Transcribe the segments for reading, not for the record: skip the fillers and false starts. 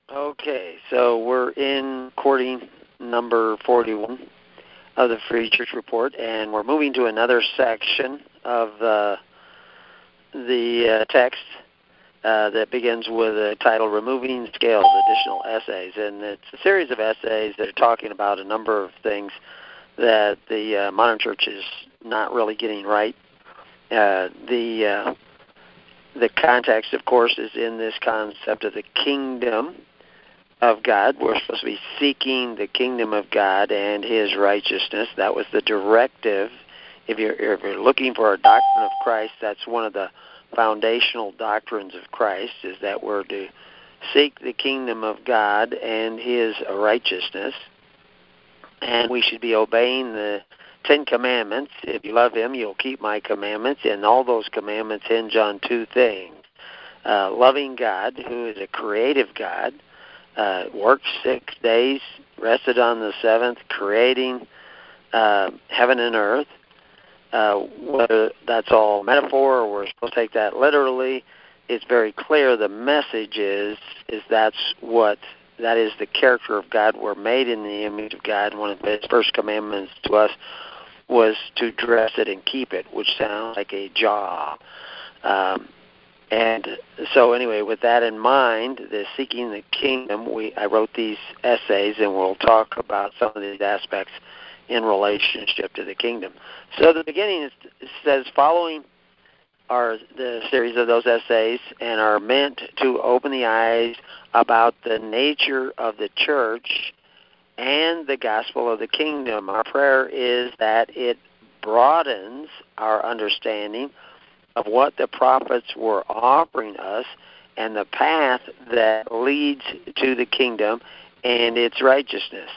Okay, so we're in recording number 41 of the Free Church Report, and we're moving to another section of the text that begins with the title, Removing Scales, Additional Essays. And it's a series of essays that are talking about a number of things that the modern church is not really getting right. The context, of course, is in this concept of the kingdom of God. We're supposed to be seeking the kingdom of God and His righteousness. That was the directive. If you're looking for a doctrine of Christ, that's one of the foundational doctrines of Christ, is that we're to seek the kingdom of God and His righteousness, and we should be obeying the 10 Commandments. If you love Him, you'll keep my commandments, and all those commandments hinge on two things. Loving God, who is a creative God, worked 6 days, rested on the seventh, creating heaven and earth. Whether that's all metaphor or we're supposed to take that literally, it's very clear the message is that is the character of God. We're made in the image of God. One of His first commandments to us was to dress it and keep it, which sounds like a job. And so anyway, with that in mind, the seeking the kingdom, I wrote these essays, and we'll talk about some of these aspects in relationship to the kingdom. So the beginning says, following are the series of those essays and are meant to open the eyes about the nature of the church and the gospel of the kingdom. Our prayer is that it broadens our understanding of what the prophets were offering us and the path that leads to the kingdom and its righteousness.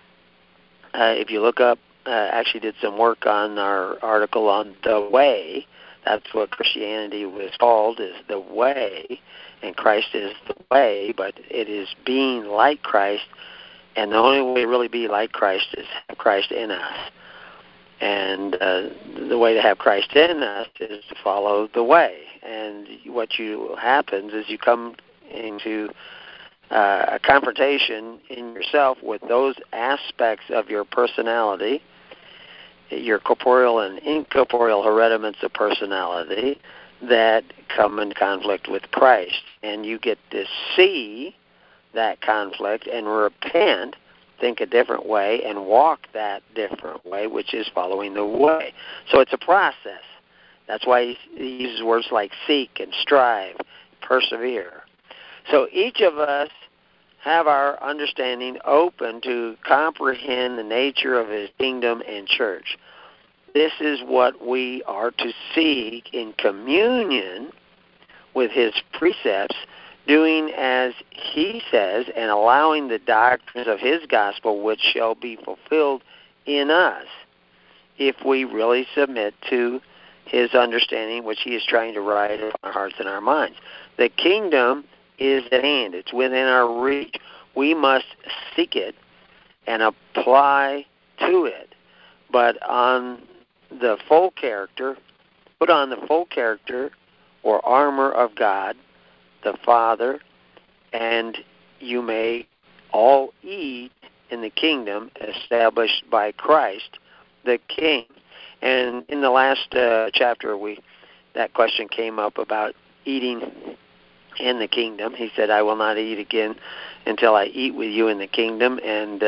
If you look up, actually did some work on our article on the way. That's what Christianity was called, is the way, and Christ is the way, but it is being like Christ, and the only way to really be like Christ is have Christ in us. And the way to have Christ in us is to follow the way. And what happens is you come into a confrontation in yourself with those aspects of your personality, your corporeal and incorporeal hereditaments of personality that come in conflict with Christ. And you get to see that conflict and repent, think a different way, and walk that different way, which is following the way. So it's a process. That's why he uses words like seek and strive, persevere. So each of us have our understanding open to comprehend the nature of His kingdom and church. This is what we are to seek in communion with His precepts, doing as He says and allowing the doctrines of His gospel, which shall be fulfilled in us if we really submit to His understanding, which He is trying to write in our hearts and our minds. The kingdom is at hand. It's within our reach. We must seek it and apply to it. But on the full character, put on the full character or armor of God, the Father, and you may all eat in the kingdom established by Christ, the King. And in the last chapter, that question came up about eating in the kingdom. He said, I will not eat again until I eat with you in the kingdom. And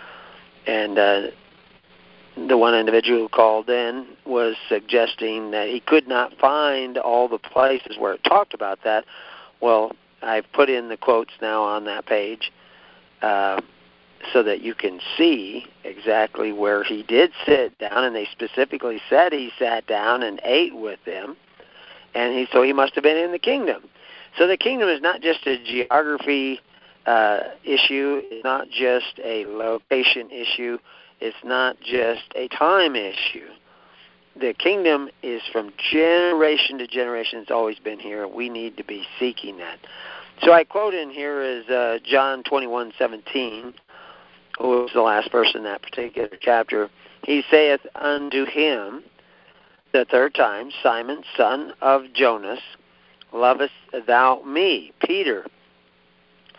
the one individual who called in was suggesting that he could not find all the places where it talked about that. Well, I've put in the quotes now on that page so that you can see exactly where he did sit down, and they specifically said he sat down and ate with them, and so he must have been in the kingdom. So the kingdom is not just a geography issue, it's not just a location issue, it's not just a time issue. The kingdom is from generation to generation. It's always been here. We need to be seeking that. So I quote in here is John 21:17, who was the last verse in that particular chapter. He saith unto him the third time, Simon, son of Jonas, lovest thou me? Peter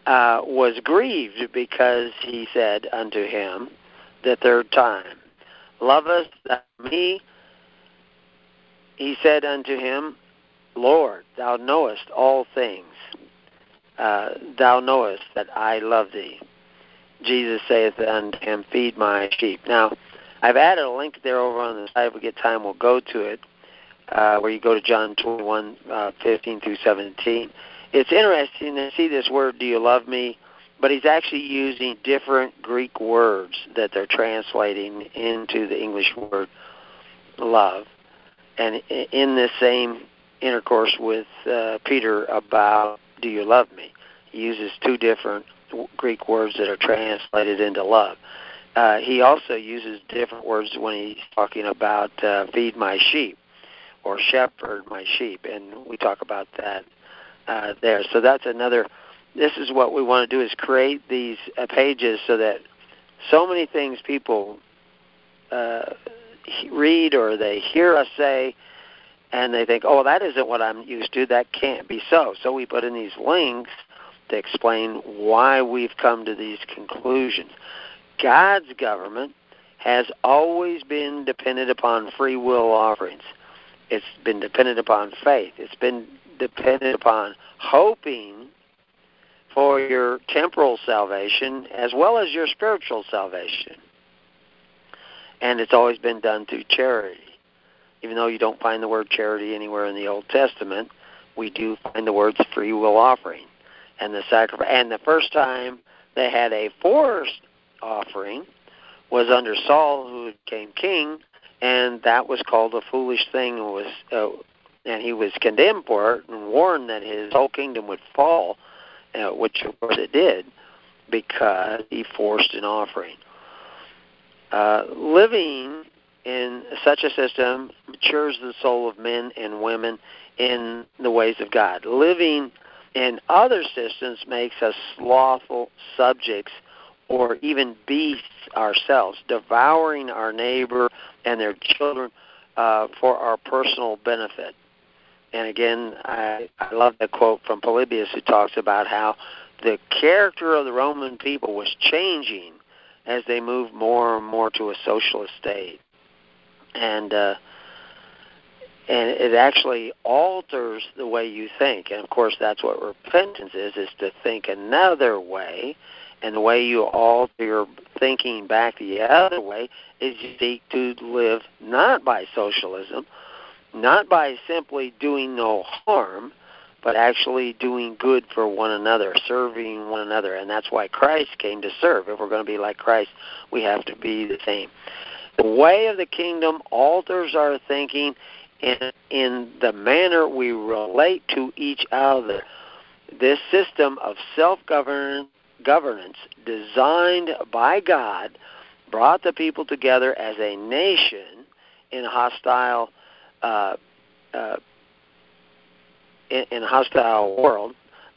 was grieved because he said unto him the third time, Lovest thou me? He said unto him, Lord, thou knowest all things. Thou knowest that I love thee. Jesus saith unto him, Feed my sheep. Now, I've added a link there over on the side. If we get time, we'll go to it, where you go to John 21, 15 through 17. It's interesting to see this word, do you love me? But he's actually using different Greek words that they're translating into the English word love. And in this same intercourse with Peter about, do you love me? He uses two different Greek words that are translated into love. He also uses different words when he's talking about feed my sheep or shepherd my sheep, and we talk about that there. So that's another, this is what we want to do, is create these pages so that so many things people read or they hear us say, and they think, oh, that isn't what I'm used to, that can't be so. So we put in these links to explain why we've come to these conclusions. God's government has always been dependent upon free will offerings. It's been dependent upon faith. It's been dependent upon hoping for your temporal salvation as well as your spiritual salvation. And it's always been done through charity. Even though you don't find the word charity anywhere in the Old Testament, we do find the words free will offering and the sacrifice. And the first time they had a forced offering was under Saul, who became king, and that was called a foolish thing. And he was condemned for it and warned that his whole kingdom would fall, which of course it did, because he forced an offering. Living in such a system matures the soul of men and women in the ways of God. Living in other systems makes us slothful subjects or even beasts ourselves, devouring our neighbor and their children for our personal benefit. And again, I love that quote from Polybius, who talks about how the character of the Roman people was changing as they moved more and more to a socialist state. And it actually alters the way you think. And, of course, that's what repentance is to think another way. And the way you alter your thinking back the other way is you seek to live not by socialism, not by simply doing no harm, but actually doing good for one another, serving one another. And that's why Christ came to serve. If we're going to be like Christ, we have to be the same. The way of the kingdom alters our thinking in the manner we relate to each other. This system of self-governance designed by God brought the people together as a nation in a hostile in a hostile world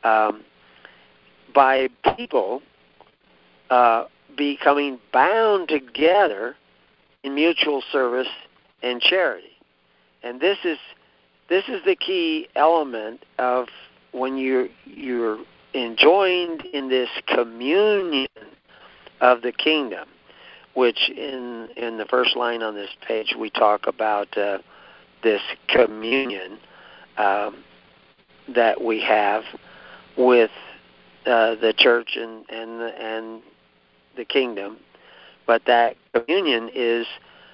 by people becoming bound together in mutual service and charity. And this is the key element of when you're enjoined in this communion of the kingdom, which in the first line on this page we talk about this communion that we have with the church and the kingdom. But that communion is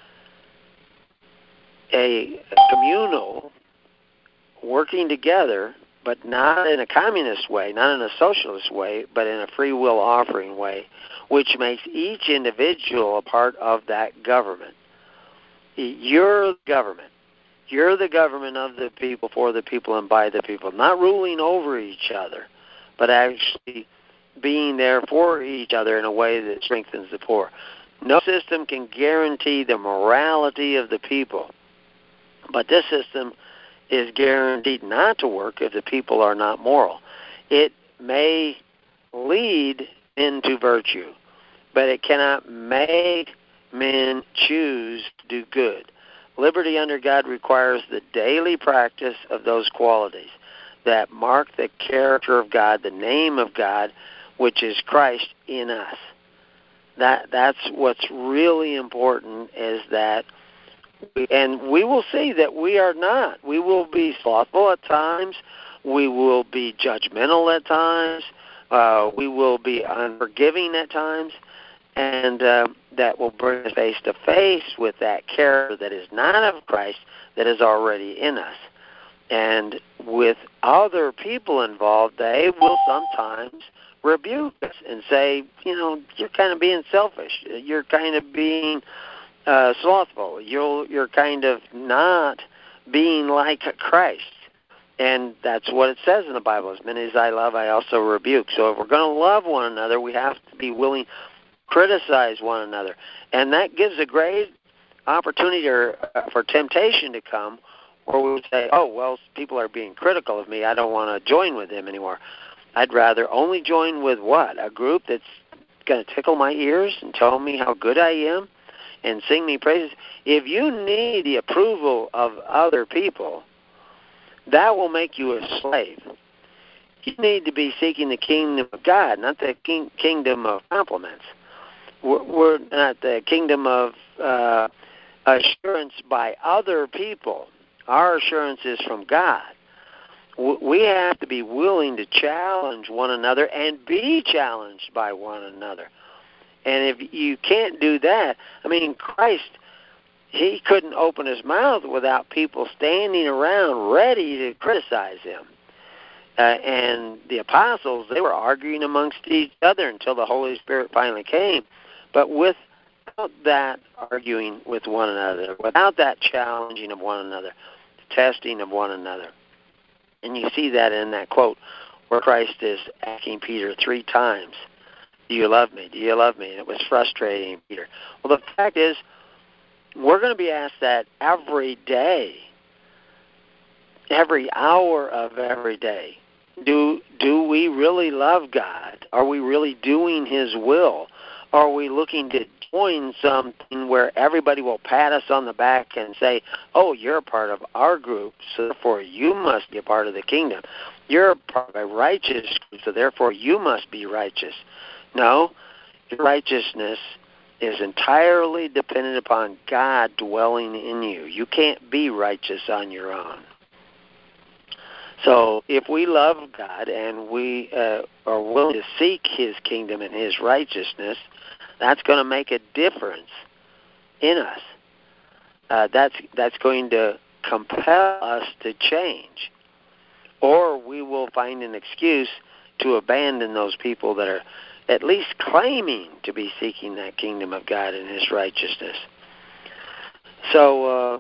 a communal working together, but not in a communist way, not in a socialist way, but in a free will offering way, which makes each individual a part of that government. You're the government. You're the government of the people, for the people, and by the people, not ruling over each other, but actually being there for each other in a way that strengthens the poor. No system can guarantee the morality of the people, but this system is guaranteed not to work if the people are not moral. It may lead into virtue, but it cannot make men choose to do good. Liberty under God requires the daily practice of those qualities that mark the character of God, the name of God, which is Christ in us. That's what's really important, is that, and we will see that we are not. We will be slothful at times. We will be judgmental at times. We will be unforgiving at times. And that will bring us face to face with that character that is not of Christ, that is already in us. And with other people involved, they will sometimes rebuke us and say, you're kind of being selfish. You're kind of being slothful. You're kind of not being like Christ. And that's what it says in the Bible. As many as I love, I also rebuke. So if we're going to love one another, we have to be willing to criticize one another. And that gives a great opportunity for temptation to come, where we would say, oh, well, people are being critical of me. I don't want to join with them anymore. I'd rather only join with what? A group that's going to tickle my ears and tell me how good I am and sing me praises. If you need the approval of other people, that will make you a slave. You need to be seeking the kingdom of God, not the kingdom of compliments. We're not the kingdom of assurance by other people. Our assurance is from God. We have to be willing to challenge one another and be challenged by one another. And if you can't do that, Christ, he couldn't open his mouth without people standing around ready to criticize him. And the apostles, they were arguing amongst each other until the Holy Spirit finally came. But without that arguing with one another, without that challenging of one another, testing of one another, and you see that in that quote where Christ is asking Peter 3 times, do you love me? Do you love me? And it was frustrating Peter. Well, the fact is, we're going to be asked that every day, every hour of every day. Do we really love God? Are we really doing his will? Are we looking to join something where everybody will pat us on the back and say, oh, you're a part of our group, so therefore you must be a part of the kingdom. You're a part of a righteous group, so therefore you must be righteous. No, your righteousness is entirely dependent upon God dwelling in you. You can't be righteous on your own. So if we love God and we are willing to seek his kingdom and his righteousness, that's going to make a difference in us. That's going to compel us to change. Or we will find an excuse to abandon those people that are at least claiming to be seeking that kingdom of God and his righteousness. So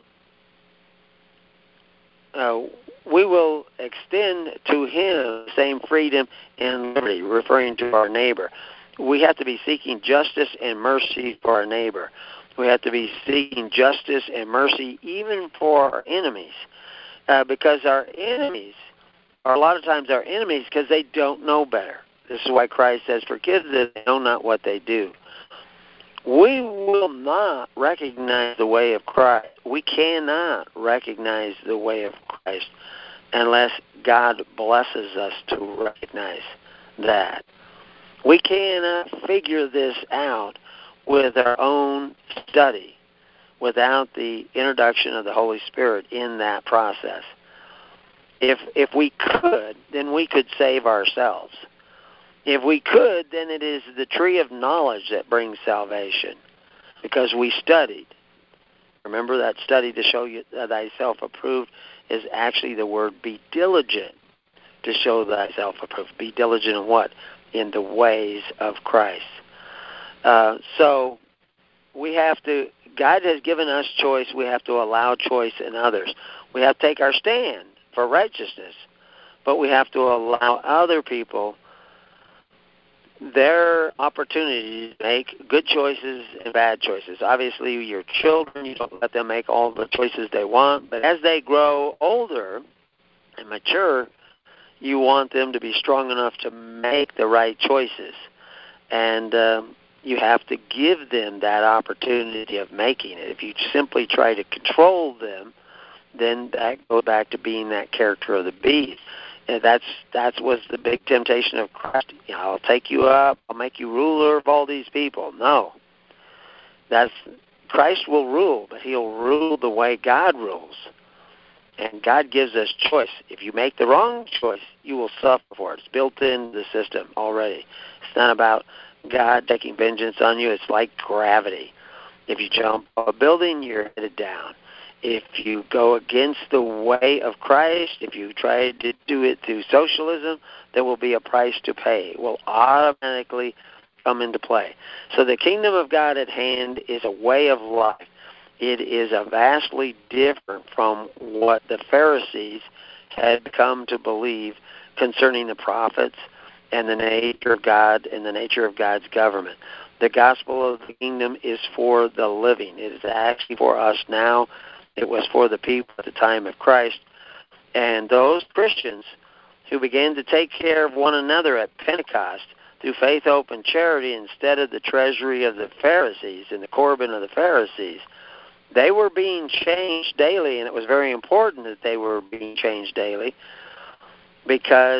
we will extend to him the same freedom and liberty, referring to our neighbor. We have to be seeking justice and mercy for our neighbor. We have to be seeking justice and mercy even for our enemies, because our enemies are a lot of times our enemies because they don't know better. This is why Christ says, forgive them, they know not what they do. We will not recognize the way of Christ. We cannot recognize the way of Christ unless God blesses us to recognize that. We cannot figure this out with our own study without the introduction of the Holy Spirit in that process. If we could, then we could save ourselves. If we could, then it is the tree of knowledge that brings salvation, because we studied. Remember that study to show you thyself approved is actually the word be diligent to show thyself approved. Be diligent in what? In the ways of Christ. So we have to, God has given us choice. We have to allow choice in others. We have to take our stand for righteousness, but we have to allow other people their opportunity to make good choices and bad choices. Obviously, your children, you don't let them make all the choices they want, but as they grow older and mature, you want them to be strong enough to make the right choices. And you have to give them that opportunity of making it. If you simply try to control them, then that goes back to being that character of the beast. And that was the big temptation of Christ. I'll take you up. I'll make you ruler of all these people. No, Christ will rule, but He'll rule the way God rules. And God gives us choice. If you make the wrong choice, you will suffer for it. It's built into the system already. It's not about God taking vengeance on you. It's like gravity. If you jump off a building, you're headed down. If you go against the way of Christ, if you try to do it through socialism, there will be a price to pay. It will automatically come into play. So the kingdom of God at hand is a way of life. It is a vastly different from what the Pharisees had come to believe concerning the prophets and the nature of God and the nature of God's government. The gospel of the kingdom is for the living. It is actually for us now. It was for the people at the time of Christ. And those Christians who began to take care of one another at Pentecost through faith, hope, and charity instead of the treasury of the Pharisees and the Corban of the Pharisees, they were being changed daily, and it was very important that they were being changed daily because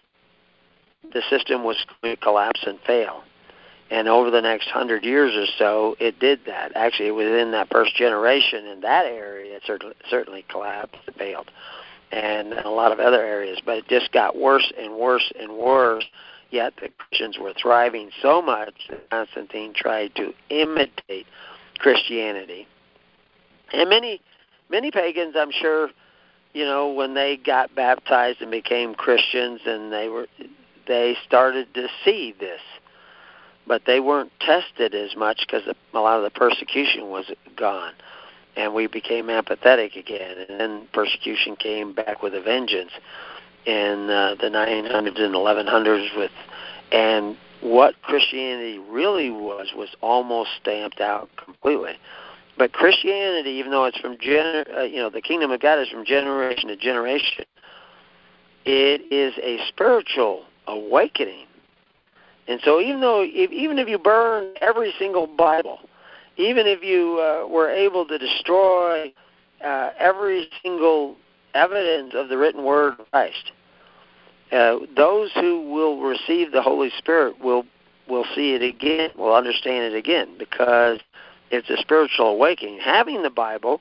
the system was going to collapse and fail. And over the next 100 years or so, it did that. Actually, within that first generation in that area, it certainly collapsed and failed. And a lot of other areas. But it just got worse and worse and worse, yet the Christians were thriving so much that Constantine tried to imitate Christianity. And many pagans, I'm sure, when they got baptized and became Christians, and they started to see this. But they weren't tested as much because a lot of the persecution was gone. And we became apathetic again. And then persecution came back with a vengeance in the 900s and 1100s. And what Christianity really was almost stamped out completely. But Christianity, even though it's from the kingdom of God is from generation to generation, it is a spiritual awakening. And so even if you burn every single Bible, even if you were able to destroy every single evidence of the written word of Christ, those who will receive the Holy Spirit will see it again, will understand it again, because it's a spiritual awakening. Having the Bible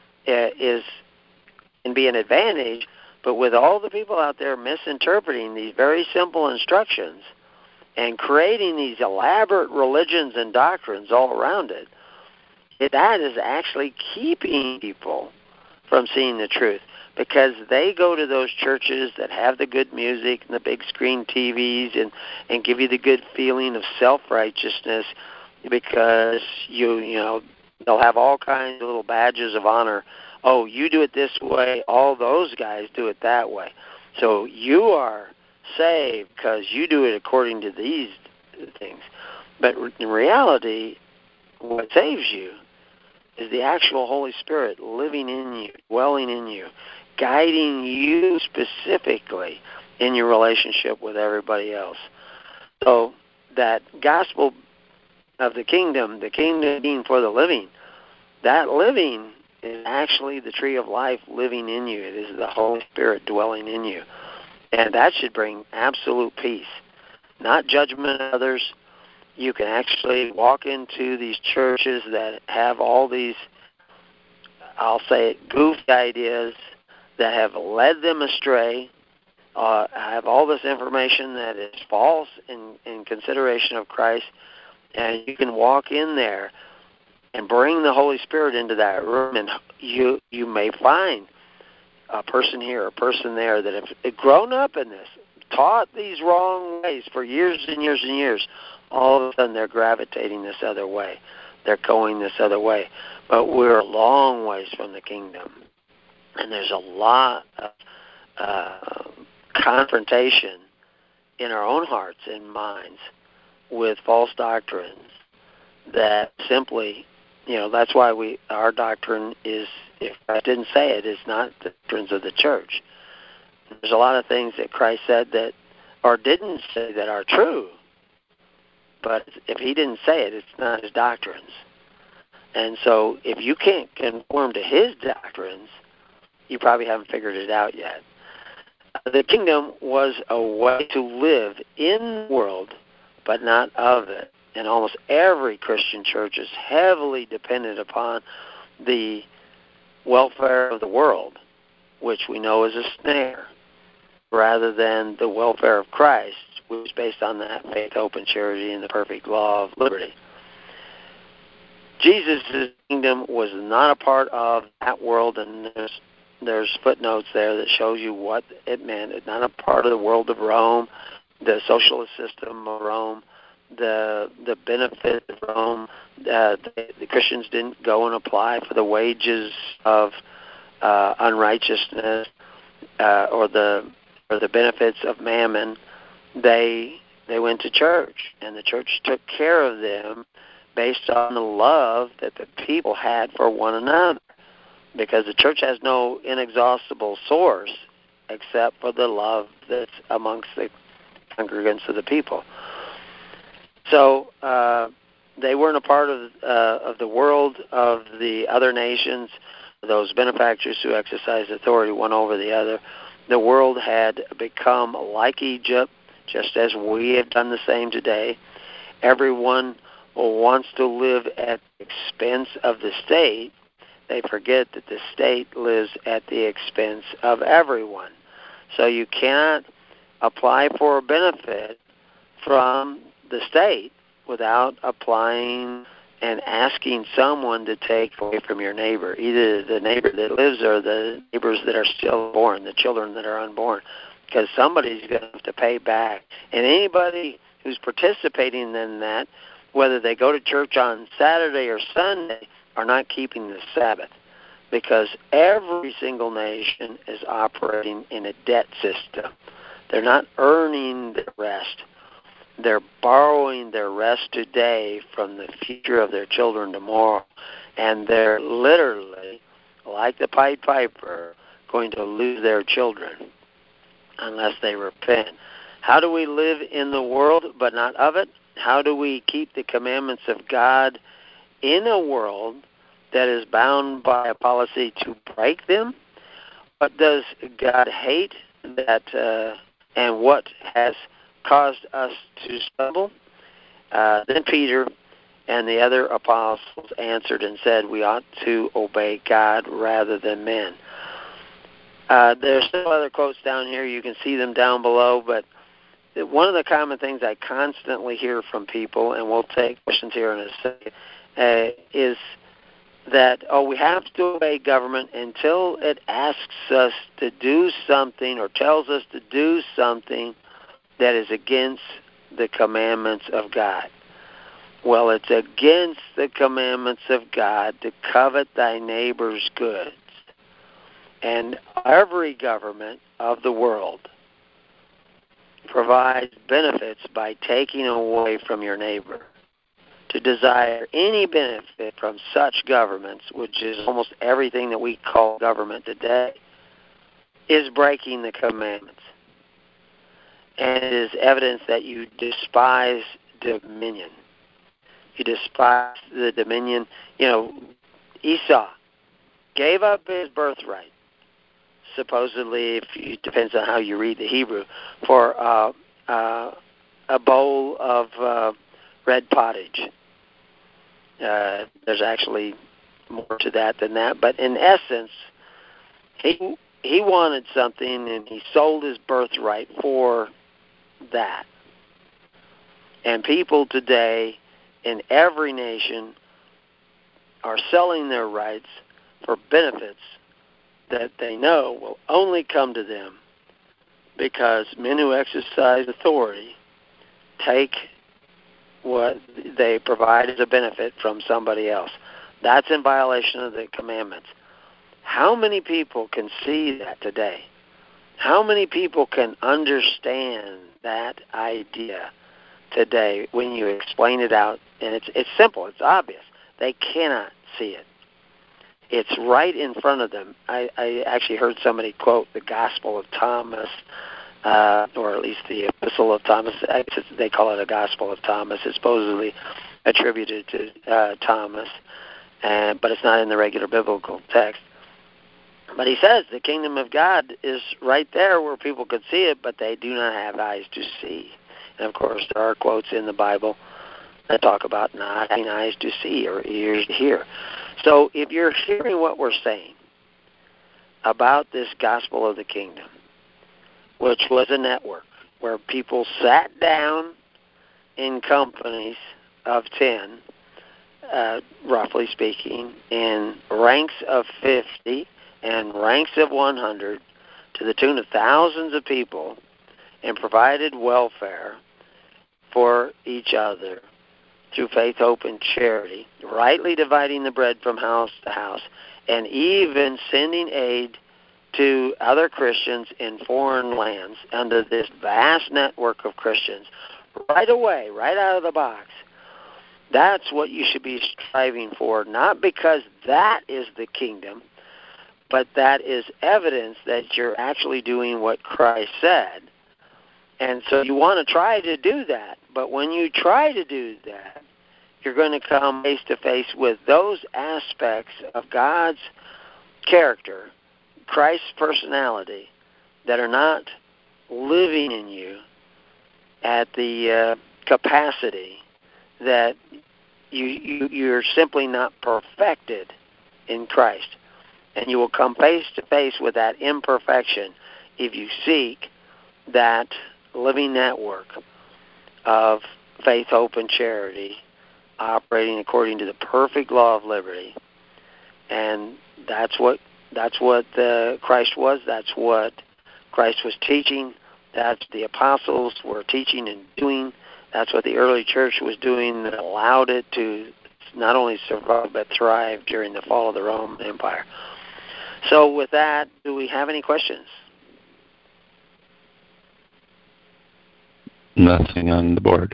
can be an advantage, but with all the people out there misinterpreting these very simple instructions and creating these elaborate religions and doctrines all around it, that is actually keeping people from seeing the truth, because they go to those churches that have the good music and the big screen TVs and give you the good feeling of self-righteousness, because they'll have all kinds of little badges of honor. Oh, you do it this way, all those guys do it that way. So you are saved because you do it according to these things. But in reality, what saves you is the actual Holy Spirit living in you, dwelling in you, guiding you specifically in your relationship with everybody else. So that gospel of the kingdom being for the living, that living is actually the tree of life living in you. It is the Holy Spirit dwelling in you. And that should bring absolute peace, not judgment of others. You can actually walk into these churches that have all these, I'll say it, goofy ideas that have led them astray, have all this information that is false in consideration of Christ, and you can walk in there and bring the Holy Spirit into that room, and you may find a person here, a person there that have grown up in this, taught these wrong ways for years and years and years. All of a sudden they're gravitating this other way. They're going this other way. But we're a long ways from the kingdom. And there's a lot of confrontation in our own hearts and minds with false doctrines that simply, that's why our doctrine is, if Christ didn't say it, it's not the doctrines of the church. There's a lot of things that Christ said that, or didn't say, that are true. But if he didn't say it, it's not his doctrines. And so if you can't conform to his doctrines, you probably haven't figured it out yet. The kingdom was a way to live in the world, but not of it. And almost every Christian church is heavily dependent upon the welfare of the world, which we know is a snare, rather than the welfare of Christ, which is based on that faith, hope, and charity and the perfect law of liberty. Jesus' kingdom was not a part of that world, and there's footnotes there that shows you what it meant. It's not a part of the world of Rome, the socialist system of Rome, the benefit of Rome. The Christians didn't go and apply for the wages of unrighteousness or the benefits of mammon. They went to church, and the church took care of them based on the love that the people had for one another, because the church has no inexhaustible source except for the love that's amongst the congregants of the people. So they weren't a part of the world of the other nations, those benefactors who exercised authority one over the other. The world had become like Egypt, just as we have done the same today. Everyone wants to live at the expense of the state. They forget that the state lives at the expense of everyone. So you cannot apply for a benefit from the state without applying and asking someone to take away from your neighbor, either the neighbor that lives or the neighbors that are still born, the children that are unborn, because somebody's going to have to pay back. And anybody who's participating in that, whether they go to church on Saturday or Sunday, are not keeping the Sabbath, because every single nation is operating in a debt system. They're not earning the rest. They're borrowing their rest today from the future of their children tomorrow, and they're literally, like the Pied Piper, going to lose their children unless they repent. How do we live in the world but not of it? How do we keep the commandments of God in a world that is bound by a policy to break them? What does God hate that, and what has caused us to stumble? Then Peter and the other apostles answered and said, we ought to obey God rather than men. There's still other quotes down here. You can see them down below, but one of the common things I constantly hear from people, and we'll take questions here in a second, is that, we have to obey government until it asks us to do something or tells us to do something that is against the commandments of God. Well, it's against the commandments of God to covet thy neighbor's goods. And every government of the world provides benefits by taking away from your neighbor. To desire any benefit from such governments, which is almost everything that we call government today, is breaking the commandments. And it is evidence that you despise dominion. You despise the dominion. Esau gave up his birthright, supposedly, depends on how you read the Hebrew, for a bowl of red pottage. There's actually more to that than that, but in essence, he wanted something and he sold his birthright for that. And people today in every nation are selling their rights for benefits that they know will only come to them because men who exercise authority take what they provide as a benefit from somebody else. That's in violation of the commandments. How many people can see that today? How many people can understand that idea today when you explain it out? And it's simple, it's obvious. They cannot see it. It's right in front of them. I actually heard somebody quote the Gospel of Thomas, or at least the Epistle of Thomas. They call it a Gospel of Thomas. It's supposedly attributed to Thomas, but it's not in the regular biblical text. But he says the kingdom of God is right there where people could see it, but they do not have eyes to see. And, of course, there are quotes in the Bible that talk about not having eyes to see or ears to hear. So if you're hearing what we're saying about this gospel of the kingdom, which was a network where people sat down in companies of 10, roughly speaking, in ranks of 50 and ranks of 100 to the tune of thousands of people, and provided welfare for each other through faith, hope, and charity, rightly dividing the bread from house to house, and even sending aid to other Christians in foreign lands under this vast network of Christians, right away, right out of the box. That's what you should be striving for, not because that is the kingdom, but that is evidence that you're actually doing what Christ said. And so you want to try to do that. But when you try to do that, you're going to come face to face with those aspects of God's character, Christ's personality, that are not living in you at the capacity that you're simply not perfected in Christ. And you will come face to face with that imperfection if you seek that living network of faith, hope, and charity, operating according to the perfect law of liberty. And that's what Christ was. That's what Christ was teaching. That's what the apostles were teaching and doing. That's what the early church was doing that allowed it to not only survive but thrive during the fall of the Roman Empire. So with that, do we have any questions? Nothing on the board.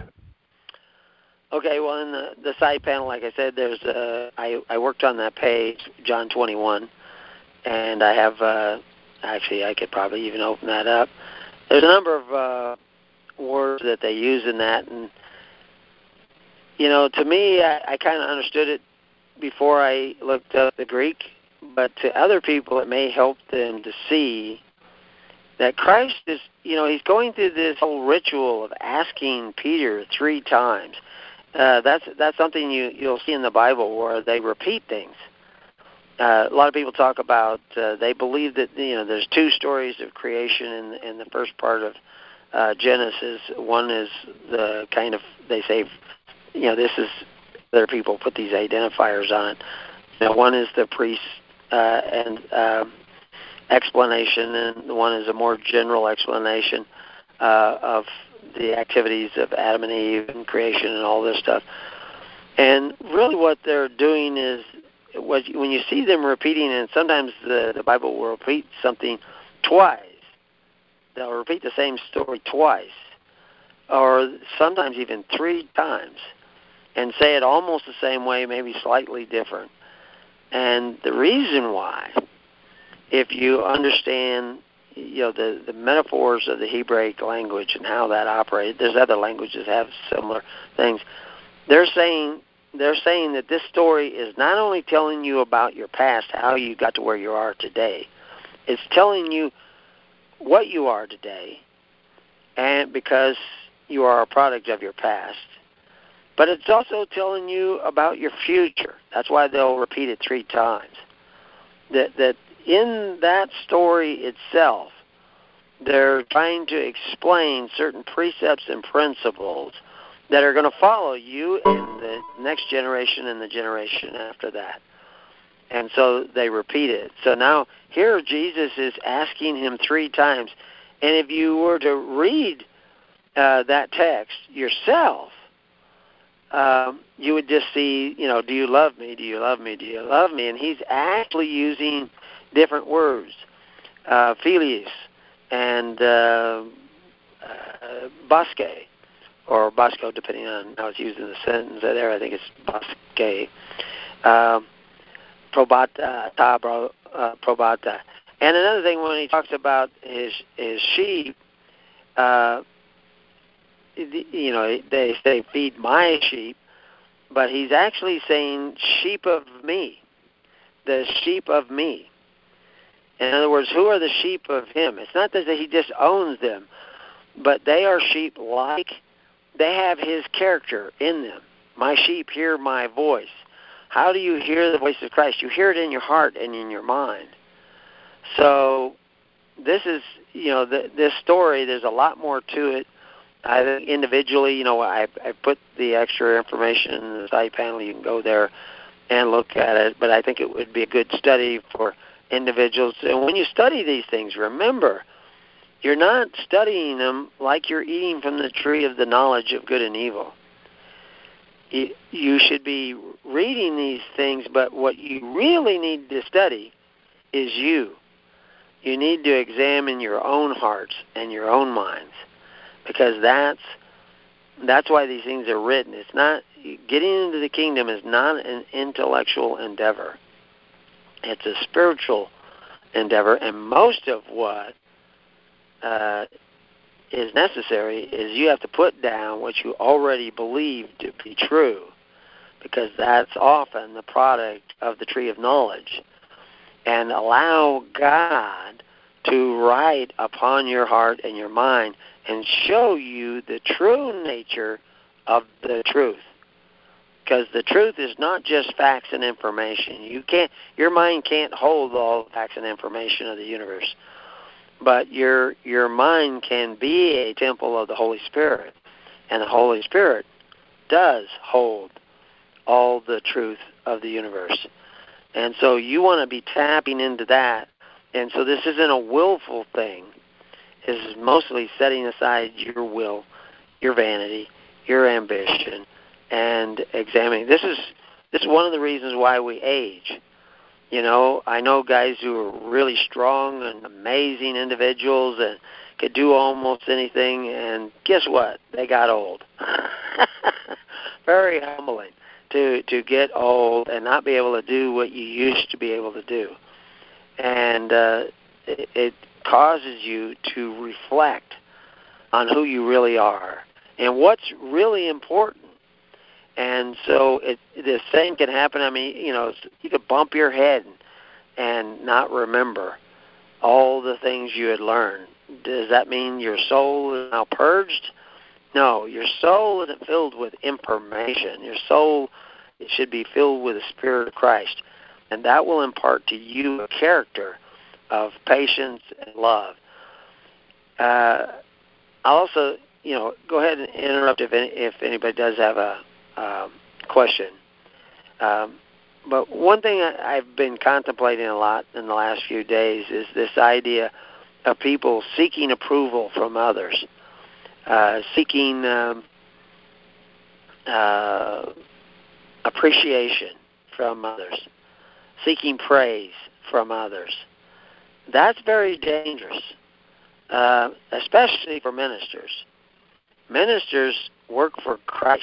Okay, well, in the side panel, like I said, there's I worked on that page, John 21, and I have, actually, I could probably even open that up. There's a number of words that they use in that, and, you know, to me, I kind of understood it before I looked up the Greek, but to other people, it may help them to see that Christ is, you know, he's going through this whole ritual of asking Peter 3 times. That's something you'll see in the Bible where they repeat things. A lot of people talk about they believe that, you know, there's 2 stories of creation in the first part of Genesis. One is the kind of, they say, you know, this is, other people put these identifiers on it. You know, one is the priest and explanation, and one is a more general explanation of the activities of Adam and Eve and creation and all this stuff. And really what they're doing is, when you see them repeating, and sometimes the Bible will repeat something twice, they'll repeat the same story twice, or sometimes even 3 times, and say it almost the same way, maybe slightly different. And the reason why, if you understand, you know, the metaphors of the Hebraic language and how that operates, there's other languages that have similar things. They're saying that this story is not only telling you about your past, how you got to where you are today, it's telling you what you are today, and because you are a product of your past. But it's also telling you about your future. That's why they'll repeat it 3 times. That in that story itself, they're trying to explain certain precepts and principles that are going to follow you in the next generation and the generation after that. And so they repeat it. So now here Jesus is asking him 3 times. And if you were to read that text yourself, you would just see, you know, do you love me? Do you love me? Do you love me? And he's actually using different words, philius and basque, or basco, depending on how it's used in the sentence there. I think it's basque, probata, probata. And another thing, when he talks about his sheep, you know, they say, feed my sheep, but he's actually saying sheep of me, the sheep of me. In other words, who are the sheep of him? It's not that he just owns them, but they are sheep like they have his character in them. My sheep hear my voice. How do you hear the voice of Christ? You hear it in your heart and in your mind. So this is, this story, there's a lot more to it. I think individually, I put the extra information in the side panel. You can go there and look at it. But I think it would be a good study for individuals. And when you study these things, remember, you're not studying them like you're eating from the tree of the knowledge of good and evil. You should be reading these things, but what you really need to study is you. You need to examine your own hearts and your own minds, because that's why these things are written. It's not, getting into the kingdom is not an intellectual endeavor. It's a spiritual endeavor, and most of what is necessary is you have to put down what you already believe to be true, because that's often the product of the tree of knowledge, and allow God to write upon your heart and your mind and show you the true nature of the truth. Because the truth is not just facts and information. Your mind can't hold all the facts and information of the universe. But your mind can be a temple of the Holy Spirit. And the Holy Spirit does hold all the truth of the universe. And so you want to be tapping into that. And so this isn't a willful thing. This is mostly setting aside your will, your vanity, your ambition, and examining. This is one of the reasons why we age. I know guys who are really strong and amazing individuals and could do almost anything, and guess what? They got old. Very humbling to get old and not be able to do what you used to be able to do. And it causes you to reflect on who you really are and what's really important. And so the same can happen. I mean, you could bump your head and not remember all the things you had learned. Does that mean your soul is now purged? No, your soul isn't filled with information. Your soul should be filled with the Spirit of Christ. And that will impart to you a character of patience and love. I'll also, go ahead and interrupt if anybody does have a question. But one thing I've been contemplating a lot in the last few days is this idea of people seeking approval from others, seeking appreciation from others, seeking praise from others. That's very dangerous, especially for ministers. Ministers work for Christ.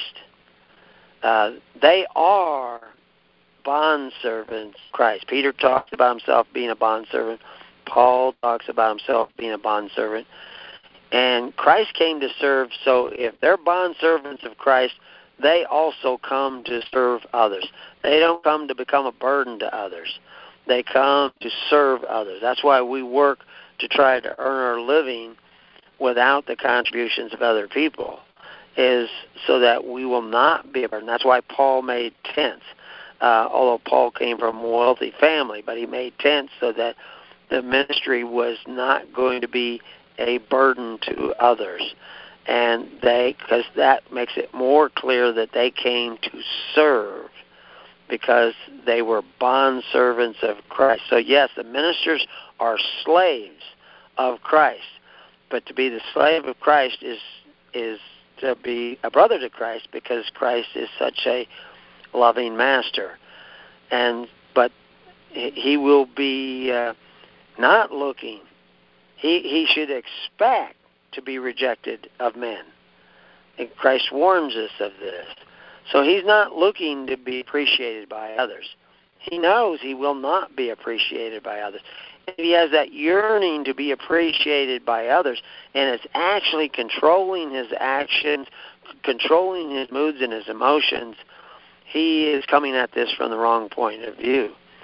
They are bondservants of Christ. Peter talks about himself being a bondservant. Paul talks about himself being a bondservant. And Christ came to serve, so if they're bondservants of Christ, they also come to serve others. They don't come to become a burden to others. They come to serve others. That's why we work to try to earn our living without the contributions of other people, is so that we will not be a burden. That's why Paul made tents. Although Paul came from a wealthy family, but he made tents so that the ministry was not going to be a burden to others. And because that makes it more clear that they came to serve, because they were bondservants of Christ. So yes, the ministers are slaves of Christ, but to be the slave of Christ is to be a brother to Christ, because Christ is such a loving master. But he will be not looking. He should expect to be rejected of men. And Christ warns us of this. So he's not looking to be appreciated by others. He knows he will not be appreciated by others. If he has that yearning to be appreciated by others, and it's actually controlling his actions, controlling his moods and his emotions, he is coming at this from the wrong point of view.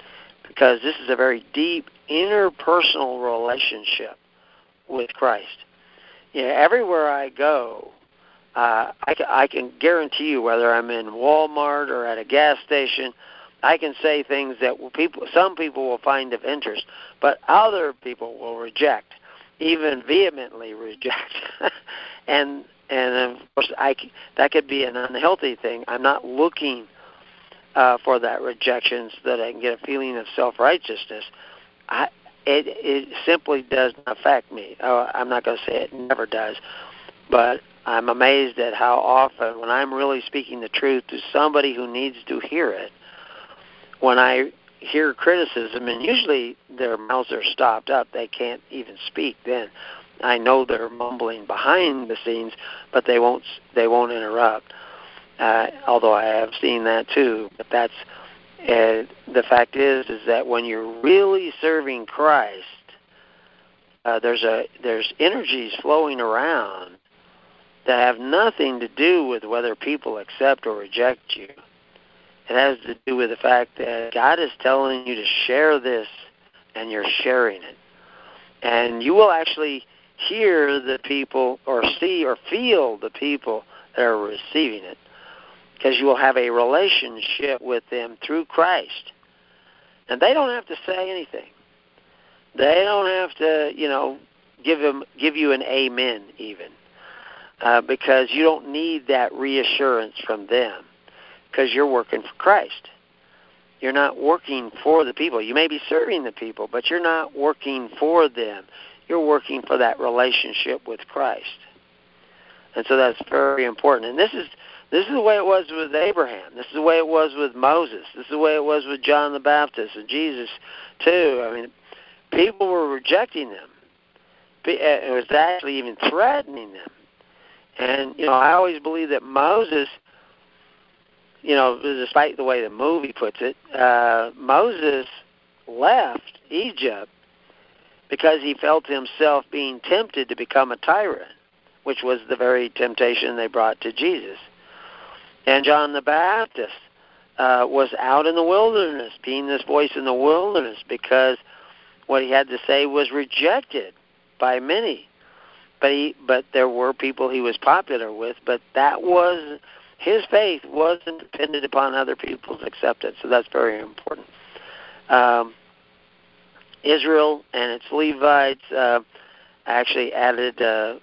because this is a very deep interpersonal relationship with Christ. Everywhere I go, I can guarantee you, whether I'm in Walmart or at a gas station, I can say things that some people will find of interest, but other people will reject, even vehemently reject. and of course, that could be an unhealthy thing. I'm not looking for that rejection so that I can get a feeling of self-righteousness. It simply does not affect me. I'm not going to say it never does, but I'm amazed at how often, when I'm really speaking the truth to somebody who needs to hear it, when I hear criticism, and usually their mouths are stopped up, they can't even speak then. I know they're mumbling behind the scenes, but they won't interrupt. Although I have seen that too. But that's the fact is that when you're really serving Christ, there's energies flowing around that have nothing to do with whether people accept or reject you. It has to do with the fact that God is telling you to share this, and you're sharing it. And you will actually hear the people or see or feel the people that are receiving it, because you will have a relationship with them through Christ. And they don't have to say anything. They don't have to, give you an amen even, because you don't need that reassurance from them, because you're working for Christ. You're not working for the people. You may be serving the people, but you're not working for them. You're working for that relationship with Christ. And so that's very important. And this is the way it was with Abraham. This is the way it was with Moses. This is the way it was with John the Baptist and Jesus too. I mean, people were rejecting them. It was actually even threatening them. And, I always believe that Moses, despite the way the movie puts it, Moses left Egypt because he felt himself being tempted to become a tyrant, which was the very temptation they brought to Jesus. And John the Baptist was out in the wilderness, being this voice in the wilderness, because what he had to say was rejected by many. But there were people he was popular with, but that was his faith wasn't dependent upon other people's acceptance. So that's very important. Israel and its Levites actually added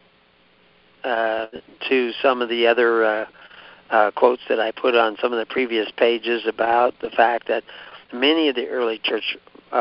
to some of the other quotes that I put on some of the previous pages about the fact that many of the early church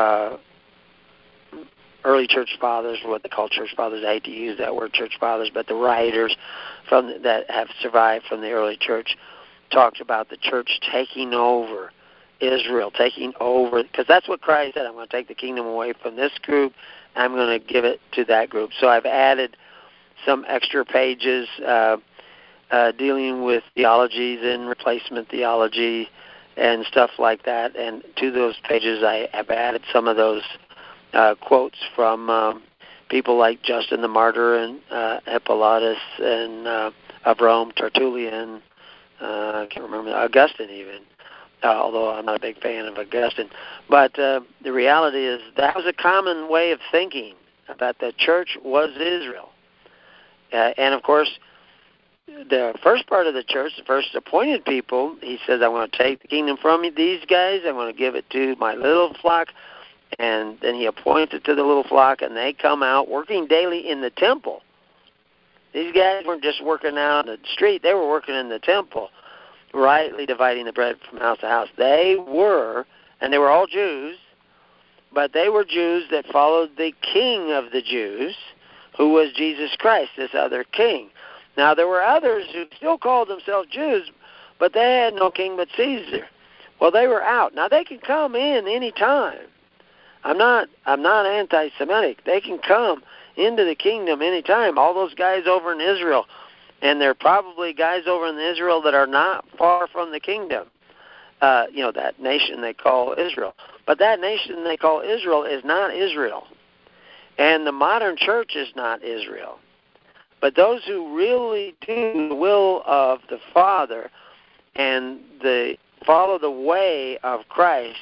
fathers, what they call church fathers, I hate to use that word church fathers, but the writers that have survived from the early church talked about the church taking over Israel, taking over, because that's what Christ said. I'm going to take the kingdom away from this group, I'm going to give it to that group. So I've added some extra pages dealing with theologies and replacement theology and stuff like that. And to those pages, I have added some of those quotes from people like Justin the Martyr and Hippolytus and of Rome, Tertullian, I can't remember, Augustine even, although I'm not a big fan of Augustine. But the reality is that was a common way of thinking, that the church was Israel. And, of course, the first part of the church, the first appointed people, he says, I want to take the kingdom from these guys. I want to give it to my little flock. And then he appoints it to the little flock, and they come out working daily in the temple. These guys weren't just working out in the street. They were working in the temple, rightly dividing the bread from house to house. They were, and they were all Jews, but they were Jews that followed the king of the Jews, who was Jesus Christ, this other king. Now, there were others who still called themselves Jews, but they had no king but Caesar. Well, they were out. Now, they can come in any time. I'm not anti-Semitic. They can come into the kingdom anytime. All those guys over in Israel, and there are probably guys over in Israel that are not far from the kingdom. That nation they call Israel. But that nation they call Israel is not Israel. And the modern church is not Israel. But those who really do the will of the Father and follow the way of Christ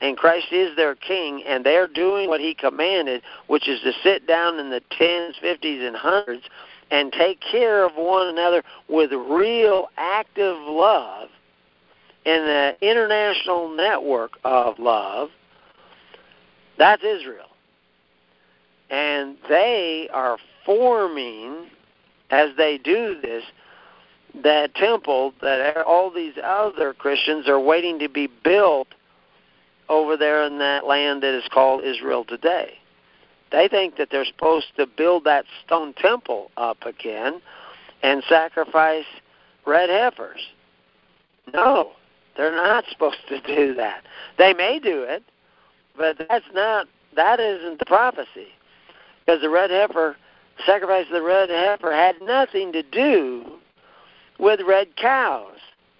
and Christ is their king, and they're doing what he commanded, which is to sit down in the 10s, 50s, and 100s and take care of one another with real active love in the international network of love, that's Israel. And they are forming, as they do this, that temple that all these other Christians are waiting to be built over there in that land that is called Israel today. They think that they're supposed to build that stone temple up again and sacrifice red heifers. No, they're not supposed to do that. They may do it, but that isn't the prophecy. Because the sacrifice of the red heifer had nothing to do with red cows.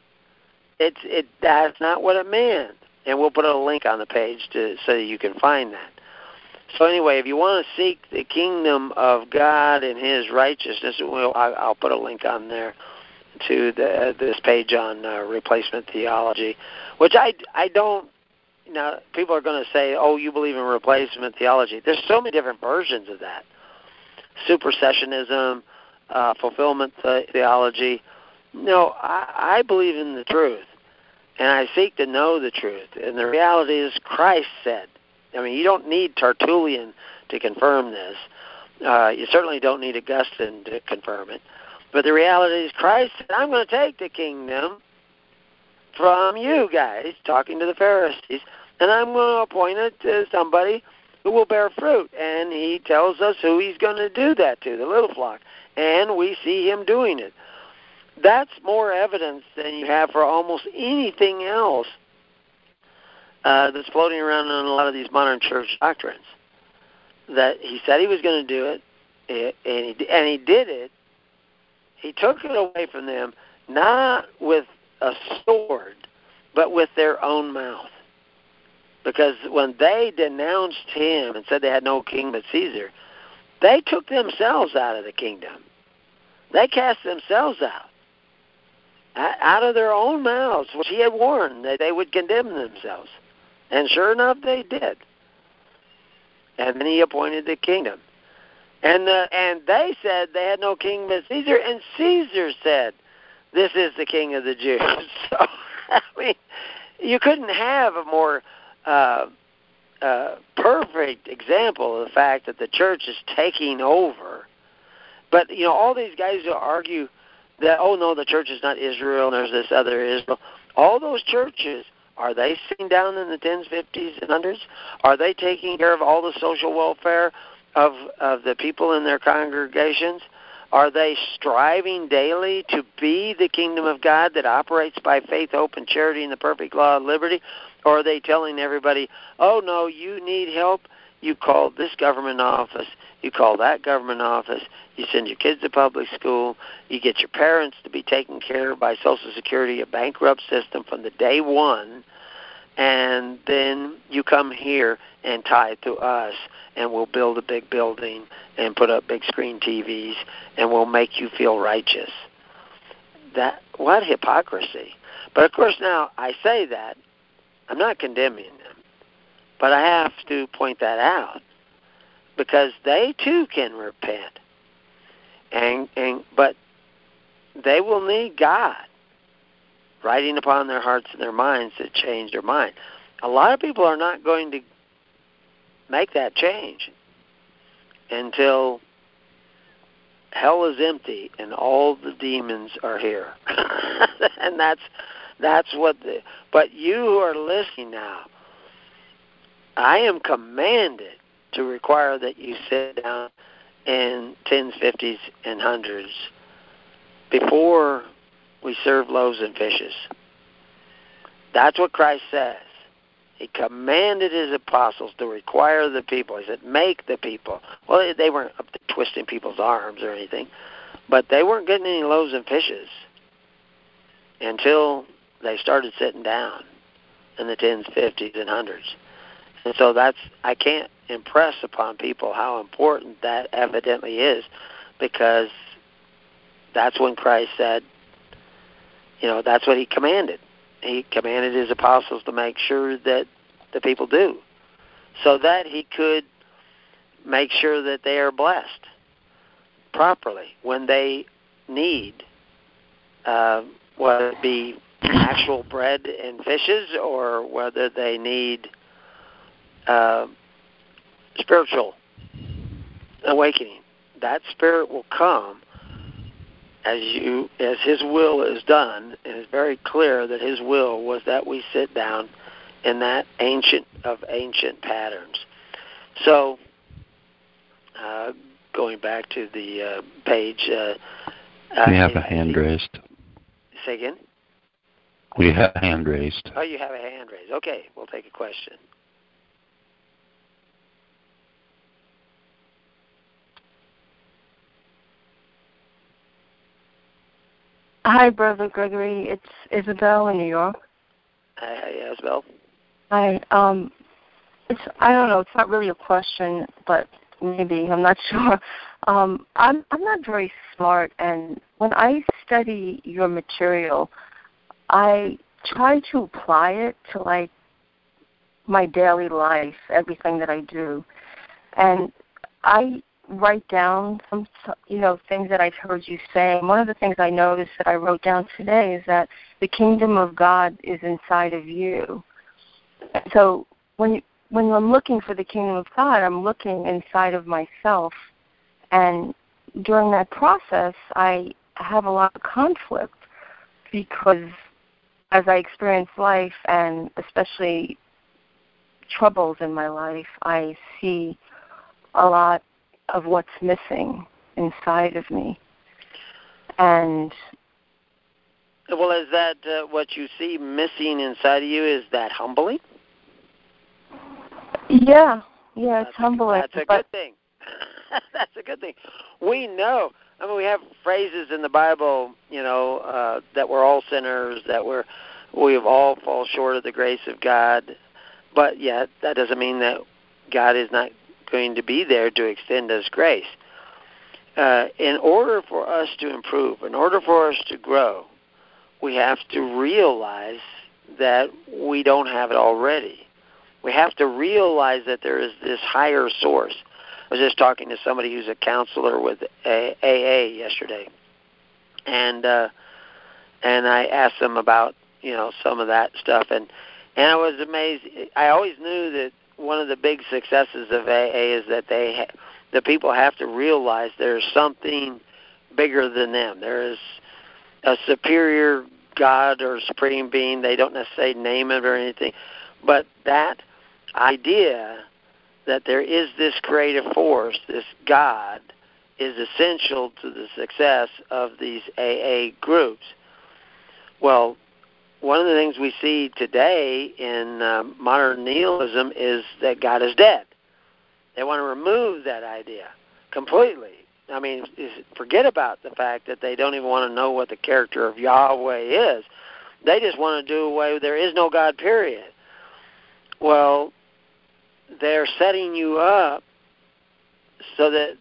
That's not what it meant. And we'll put a link on the page so that you can find that. So anyway, if you want to seek the kingdom of God and his righteousness, I'll put a link on there to this page on replacement theology, which I don't, people are going to say, oh, you believe in replacement theology. There's so many different versions of that. Supersessionism, fulfillment theology. No, I believe in the truth, and I seek to know the truth. And the reality is Christ said. I mean, you don't need Tertullian to confirm this. You certainly don't need Augustine to confirm it. But the reality is Christ said, I'm going to take the kingdom from you guys, talking to the Pharisees, and I'm going to appoint it to somebody who will bear fruit. And he tells us who he's going to do that to, the little flock. And we see him doing it. That's more evidence than you have for almost anything else that's floating around in a lot of these modern church doctrines. That he said he was going to do it, and he did it. He took it away from them, not with a sword, but with their own mouth. Because when they denounced him and said they had no king but Caesar, they took themselves out of the kingdom. They cast themselves out of their own mouths, which he had warned that they would condemn themselves. And sure enough, they did. And then he appointed the kingdom. And they said they had no king but Caesar, and Caesar said, this is the king of the Jews. So, I mean, you couldn't have a more perfect example of the fact that the church is taking over. But, all these guys who argue that, oh, no, the church is not Israel, and there's this other Israel. All those churches, are they sitting down in the 10s, 50s, and 100s? Are they taking care of all the social welfare of the people in their congregations? Are they striving daily to be the kingdom of God that operates by faith, hope, and charity in the perfect law of liberty? Or are they telling everybody, oh, no, you need help? You call this government office. You call that government office. You send your kids to public school. You get your parents to be taken care of by Social Security, a bankrupt system from the day one. And then you come here and tithe to us, and we'll build a big building and put up big screen TVs, and we'll make you feel righteous. What hypocrisy. But, of course, now I say that. I'm not condemning them. But I have to point that out because they, too, can repent. But they will need God writing upon their hearts and their minds to change their mind. A lot of people are not going to make that change until hell is empty and all the demons are here. And that's what but you who are listening now, I am commanded to require that you sit down in 10s, 50s, and 100s before we serve loaves and fishes. That's what Christ says. He commanded his apostles to require the people. He said, make the people. Well, they weren't up to twisting people's arms or anything, but they weren't getting any loaves and fishes until they started sitting down in the 10s, 50s, and 100s. And so I can't impress upon people how important that evidently is, because that's when Christ said, that's what he commanded. He commanded his apostles to make sure that the people do, so that he could make sure that they are blessed properly when they need, whether it be actual bread and fishes or whether they need spiritual awakening. That spirit will come as his will is done, and it's very clear that his will was that we sit down in that ancient of ancient patterns. So, going back to the page. We have a hand raised. Say again? We have a hand raised. Oh, you have a hand raised. Okay, we'll take a question. Hi, Brother Gregory. It's Isabel in New York. Hi, Isabel. Hi. I don't know. It's not really a question, but maybe, I'm not sure. I'm not very smart, and when I study your material, I try to apply it to like my daily life, everything that I do, and I write down some, things that I've heard you say. And one of the things I noticed that I wrote down today is that the kingdom of God is inside of you. So when I'm looking for the kingdom of God, I'm looking inside of myself. And during that process, I have a lot of conflict because as I experience life, and especially troubles in my life, I see a lot of what's missing inside of me. And well, is that what you see missing inside of you? Is that humbling? Yeah, it's humbling. That's a good thing. That's a good thing. We know. I mean, we have phrases in the Bible, that we're all sinners, that we have all fall short of the grace of God. But yet, that doesn't mean that God is not going to be there to extend us grace. In order for us to improve, in order for us to grow, we have to realize that we don't have it already. We have to realize that there is this higher source. I was just talking to somebody who's a counselor with AA yesterday, and I asked them about some of that stuff, and I was amazed. I always knew that one of the big successes of AA is that the people have to realize there's something bigger than them. There is a superior God or supreme being. They don't necessarily name it or anything, but that idea that there is this creative force, this God, is essential to the success of these AA groups. Well, one of the things we see today in modern nihilism is that God is dead. They want to remove that idea completely. I mean, forget about the fact that they don't even want to know what the character of Yahweh is. They just want to do away with there is no God, period. Well, they're setting you up so that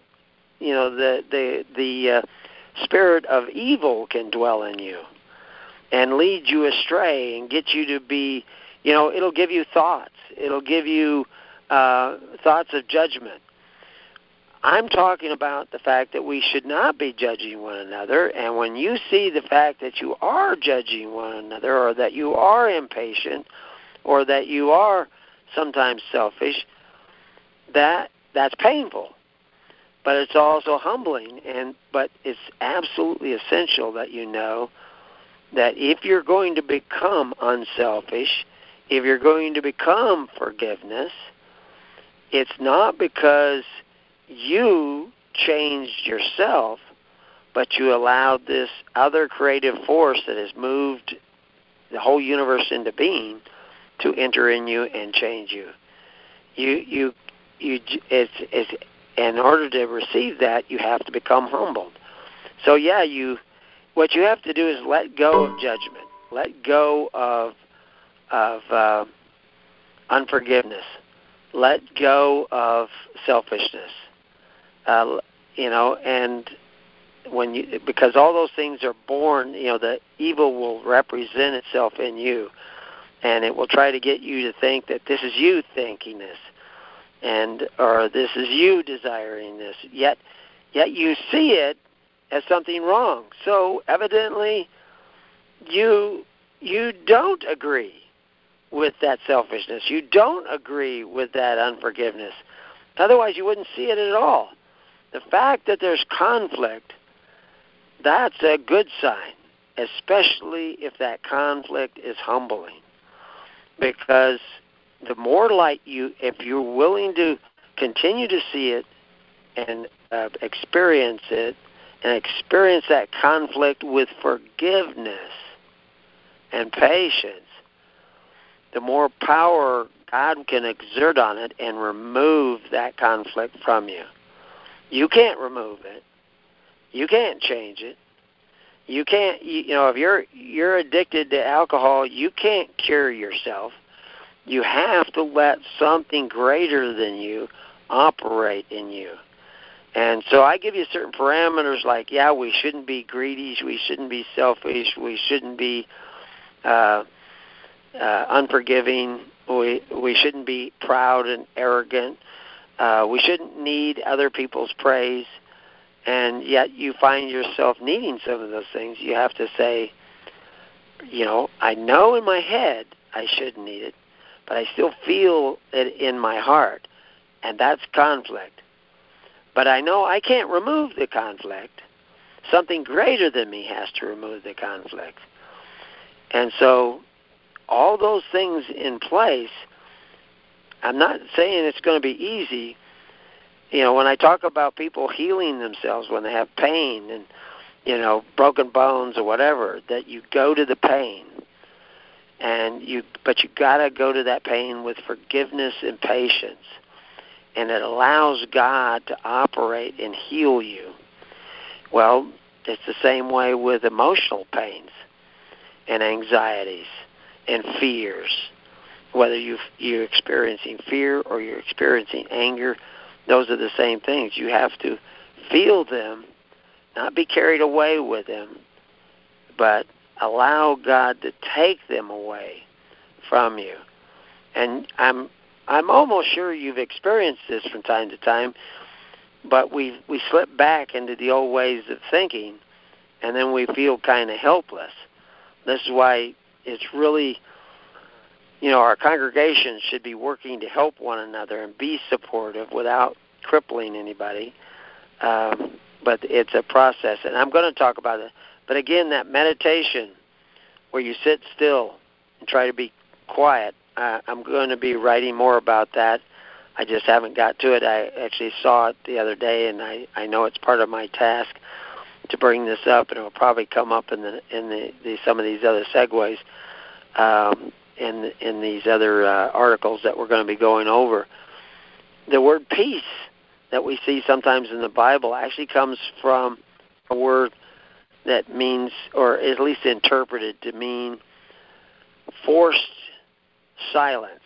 the spirit of evil can dwell in you and lead you astray and get you to be, it'll give you thoughts. It'll give you thoughts of judgment. I'm talking about the fact that we should not be judging one another, and when you see the fact that you are judging one another, or that you are impatient, or that you are sometimes selfish, that's painful. But it's also humbling, but it's absolutely essential that you know that if you're going to become unselfish, if you're going to become forgiveness, it's not because you changed yourself, but you allowed this other creative force that has moved the whole universe into being to enter in you and change you. It's in order to receive that, you have to become humbled. So what you have to do is let go of judgment, let go of unforgiveness, let go of selfishness, and because all those things are born, the evil will represent itself in you. and it will try to get you to think that this is you thinking this, or this is you desiring this. Yet you see it as something wrong. So evidently, you don't agree with that selfishness. You don't agree with that unforgiveness. Otherwise, you wouldn't see it at all. The fact that there's conflict, that's a good sign, especially if that conflict is humbling. Because the more light if you're willing to continue to see it and experience it, and experience that conflict with forgiveness and patience, the more power God can exert on it and remove that conflict from you. You can't remove it. You can't change it. You can't, if you're addicted to alcohol, you can't cure yourself. You have to let something greater than you operate in you. And so I give you certain parameters like, we shouldn't be greedy, we shouldn't be selfish, we shouldn't be unforgiving, we shouldn't be proud and arrogant, we shouldn't need other people's praise. And yet you find yourself needing some of those things. You have to say, I know in my head I shouldn't need it, but I still feel it in my heart, and that's conflict. But I know I can't remove the conflict. Something greater than me has to remove the conflict. And so all those things in place, I'm not saying it's going to be easy. When I talk about people healing themselves when they have pain and, broken bones or whatever, that you go to the pain. But you got to go to that pain with forgiveness and patience. And it allows God to operate and heal you. Well, it's the same way with emotional pains and anxieties and fears. Whether you're experiencing fear or you're experiencing anger, those are the same things. You have to feel them, not be carried away with them, but allow God to take them away from you. And I'm almost sure you've experienced this from time to time, but we slip back into the old ways of thinking, and then we feel kind of helpless. This is why it's really, our congregation should be working to help one another and be supportive without crippling anybody. But it's a process, and I'm going to talk about it. But again, that meditation where you sit still and try to be quiet, I'm going to be writing more about that. I just haven't got to it. I actually saw it the other day, and I know it's part of my task to bring this up, and it will probably come up in some of these other segues. In these other articles that we're going to be going over. The word peace that we see sometimes in the Bible actually comes from a word that means, or at least interpreted to mean, forced silence.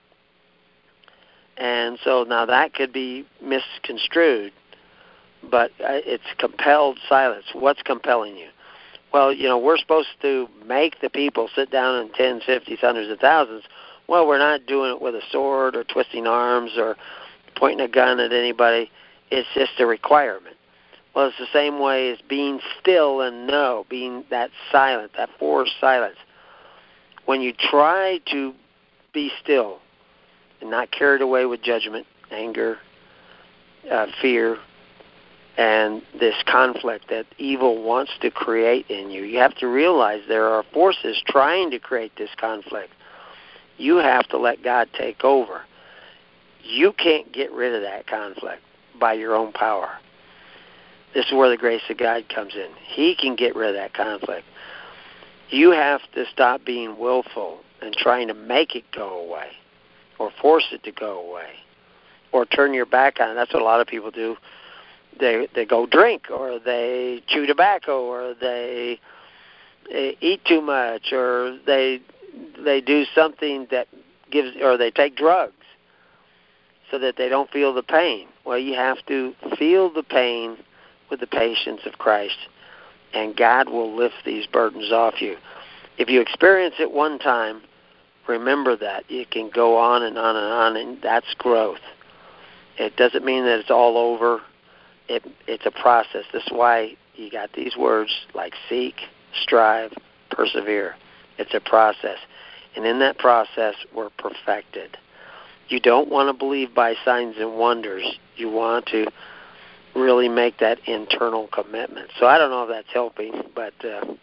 And so now that could be misconstrued, but it's compelled silence. What's compelling you? Well, we're supposed to make the people sit down in tens, fifties, hundreds of thousands. Well, we're not doing it with a sword or twisting arms or pointing a gun at anybody. It's just a requirement. Well, it's the same way as being still and know, being that silent, that forced silence. When you try to be still and not carried away with judgment, anger, fear, and this conflict that evil wants to create in you, you have to realize there are forces trying to create this conflict. You have to let God take over. You can't get rid of that conflict by your own power. This is where the grace of God comes in. He can get rid of that conflict. You have to stop being willful and trying to make it go away or force it to go away or turn your back on it. That's what a lot of people do. They go drink, or they chew tobacco, or they eat too much, or they do something that gives, or they take drugs so that they don't feel the pain. Well, you have to feel the pain with the patience of Christ, and God will lift these burdens off you. If you experience it one time, Remember that. You can go on and on and on, and that's growth. It doesn't mean that it's all over. It's a process. That's why you got these words like seek, strive, persevere. It's a process. And in that process, we're perfected. You don't want to believe by signs and wonders. You want to really make that internal commitment. So I don't know if that's helping, but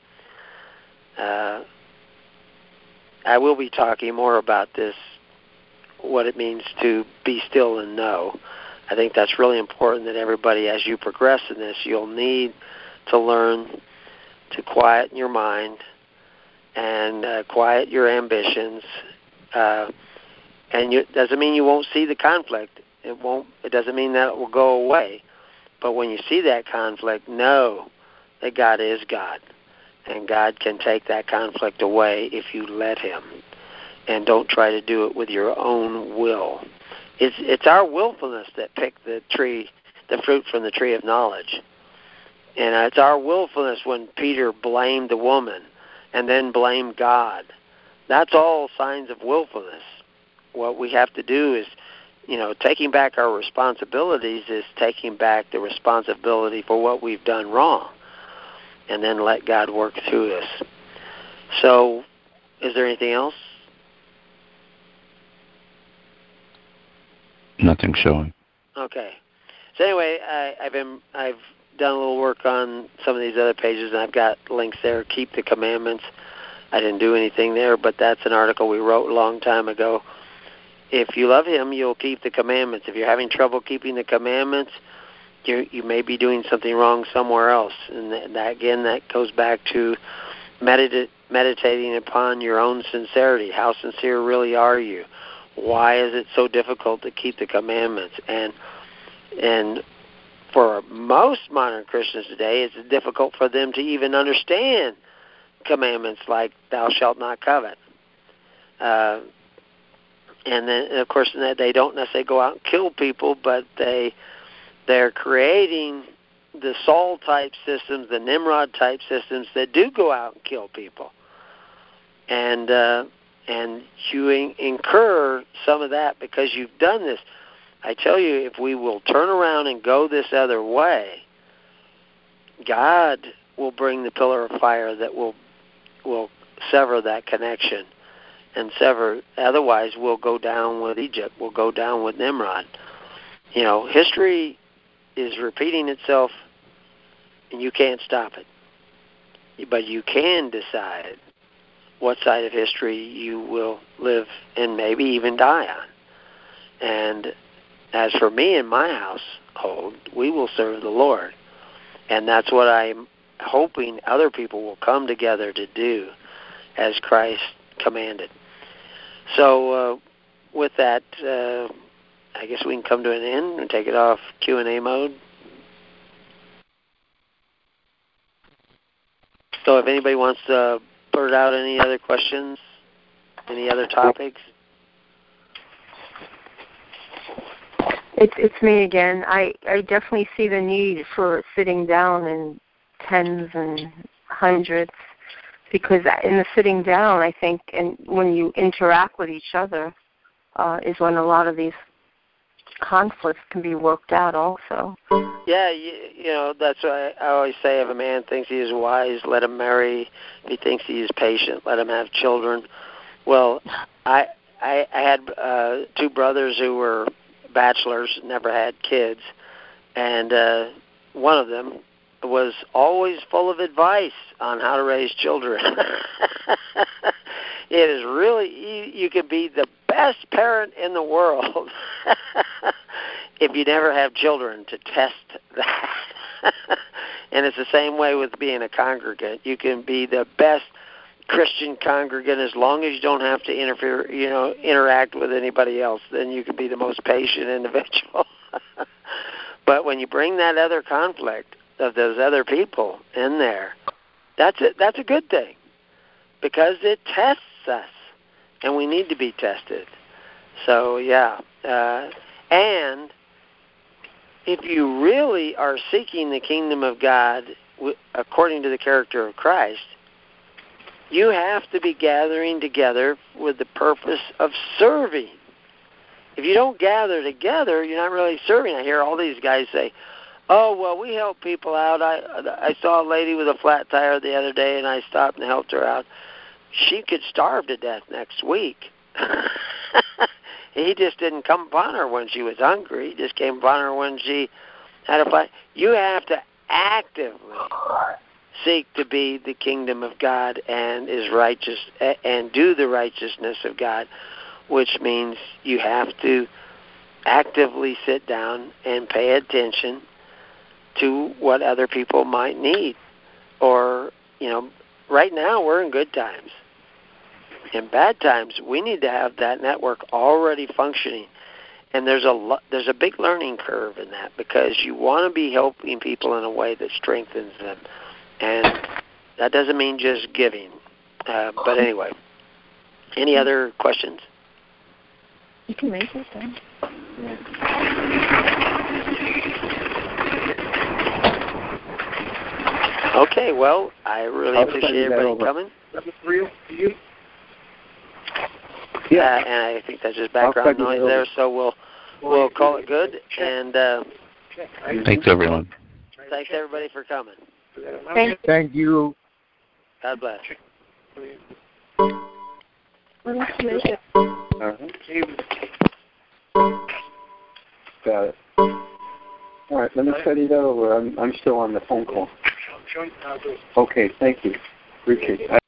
I will be talking more about this, what it means to be still and know. I think that's really important that everybody, as you progress in this, you'll need to learn to quiet your mind and quiet your ambitions. And it doesn't mean you won't see the conflict. It doesn't mean that it will go away. But when you see that conflict, know that God is God. And God can take that conflict away if you let Him. And don't try to do it with your own will. It's our willfulness that picked the fruit from the tree of knowledge. And it's our willfulness when Peter blamed the woman and then blamed God. That's all signs of willfulness. What we have to do is, taking back our responsibilities is taking back the responsibility for what we've done wrong. And then let God work through us. So, is there anything else? Nothing showing. Okay. So anyway, I've done a little work on some of these other pages, and I've got links there. Keep the commandments. I didn't do anything there, but that's an article we wrote a long time ago. If you love Him, you'll keep the commandments. If you're having trouble keeping the commandments, you may be doing something wrong somewhere else. And that goes back to meditating upon your own sincerity. How sincere really are you? Why is it so difficult to keep the commandments? And for most modern Christians today, it's difficult for them to even understand commandments like thou shalt not covet. And then, of course, they don't necessarily go out and kill people, but they're creating the Saul-type systems, the Nimrod-type systems that do go out and kill people. And you incur some of that because you've done this. I tell you, if we will turn around and go this other way, God will bring the pillar of fire that will sever that connection and sever. Otherwise, we'll go down with Egypt. We'll go down with Nimrod. History is repeating itself, and you can't stop it. But you can decide what side of history you will live and maybe even die on. And as for me and my household, we will serve the Lord. And that's what I'm hoping other people will come together to do as Christ commanded. So with that, I guess we can come to an end and take it off Q&A mode. So if anybody wants to blurt out any other questions, any other topics? It's me again. I definitely see the need for sitting down in tens and hundreds, because in the sitting down, I think, and when you interact with each other, is when a lot of these conflicts can be worked out also. Yeah, that's why I always say, if a man thinks he is wise, let him marry. If he thinks he is patient, let him have children. Well, I had two brothers who were bachelors, never had kids, and one of them was always full of advice on how to raise children. It is really, you could be the best parent in the world if you never have children to test that. And it's the same way with being a congregant. You can be the best Christian congregant as long as you don't have to interact with anybody else. Then you can be the most patient individual. But when you bring that other conflict of those other people in there, that's a good thing, because it tests us, and we need to be tested. So yeah, and if you really are seeking the kingdom of God according to the character of Christ, You have to be gathering together with the purpose of serving. If you don't gather together, you're not really serving. I hear all these guys say, oh, well, we help people out. I saw a lady with a flat tire the other day, and I stopped and helped her out. She could starve to death next week. He just didn't come upon her when she was hungry. He just came upon her when she had a flat. You have to actively seek to be the kingdom of God and is righteous and do the righteousness of God, which means you have to actively sit down and pay attention to what other people might need. Or, right now we're in good times. In bad times, we need to have that network already functioning. And there's a big learning curve in that, because you want to be helping people in a way that strengthens them. And that doesn't mean just giving. But anyway, any other questions? You can raise it then. Okay, well, I really appreciate everybody coming. Number 3 to you? Yeah, and I think that's just background noise there, so we'll call it good. And Thanks, everyone. Thanks, everybody, for coming. Thank you. God bless. Got it. All right, let me set it over. I'm still on the phone call. Okay, thank you. Appreciate it.